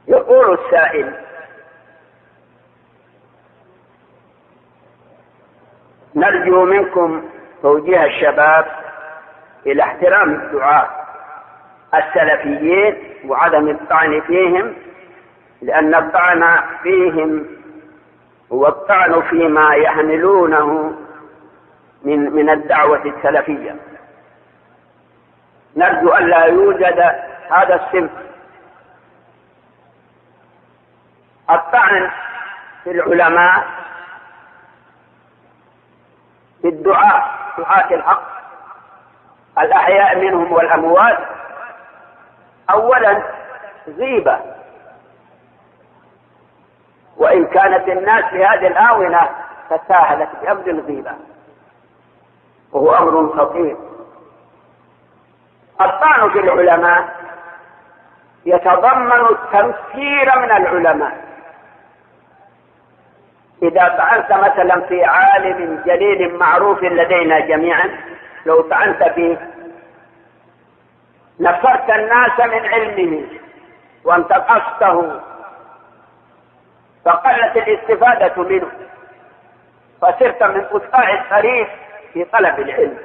يقول السائل: نرجو منكم توجيه الشباب إلى احترام الدعاة السلفيين وعدم الطعن فيهم، لأن الطعن فيهم هو الطعن فيما يحملونه من الدعوة السلفية. نرجو أن لا يوجد هذا الصنف. الطعن في العلماء، في دعاة الحق الأحياء منهم والأموات، أولا غيبة، وإن كانت الناس في هذه الآونة تساهلت بأمر الغيبة وهو أمر خطير. الطعن في العلماء يتضمن التنفير من العلماء. إذا طعنت مثلا في عالم جليل معروف لدينا جميعا، لو طعنت فيه نفرت الناس من علمه وانتقصته، فقلت الاستفادة منه، فصرت من قطاع الطريق في طلب العلم.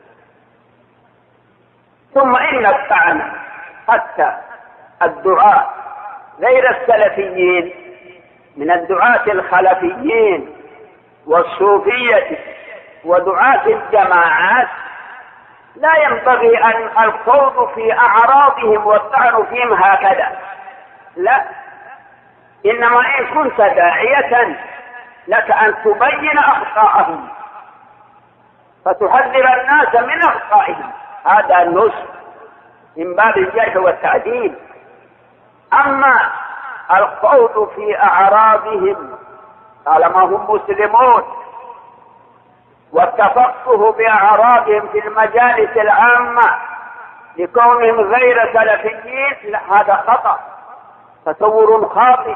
ثم إن الطعن حتى الدعاة غير السلفيين من الدعاة الخلفيين والصوفية ودعاة الجماعات لا ينبغي أن الخوض في أعراضهم والطعن فيهم هكذا، لا، إنما إن كنت داعية لك أن تبين أخطاءهم فتحذر الناس من أخطائهم، هذا النصح من باب الجرح والتعديل. أما الخوض في أعراضهم طالما هم مسلمون والتفقه بأعراضهم في المجالس العامة لكونهم غير سلفيين، هذا خطأ، تصور خاطئ.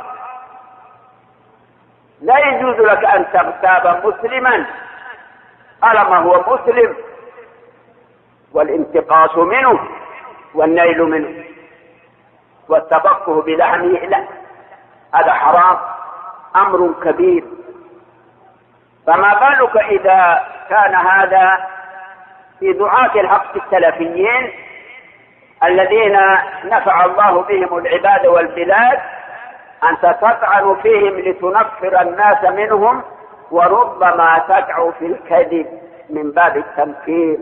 لا يجوز لك أن تغتاب مسلما طالما هو مسلم، والانتقاص منه والنيل منه والتفقه بلحمه، لا، هذا حرام، أمر كبير. فما بالك إذا كان هذا في دعاة الحق السلفيين الذين نفع الله بهم العباد والبلاد، أنت تطعن فيهم لتنفر الناس منهم، وربما تقع في الكذب من باب التنفير،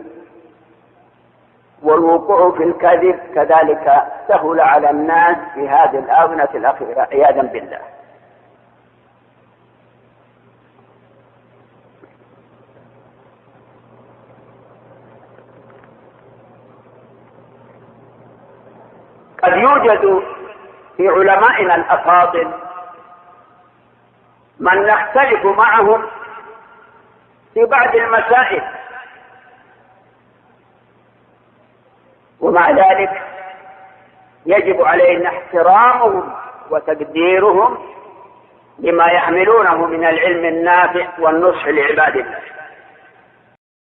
والوقوع في الكذب كذلك سهل على الناس في هذه الآونة الأخيرة عياذا بالله. قد يوجد في علمائنا الأفاضل من نختلف معهم في بعض المسائل، ومع ذلك يجب علينا احترامهم وتقديرهم لما يحملونه من العلم النافع والنصح لعباد الله.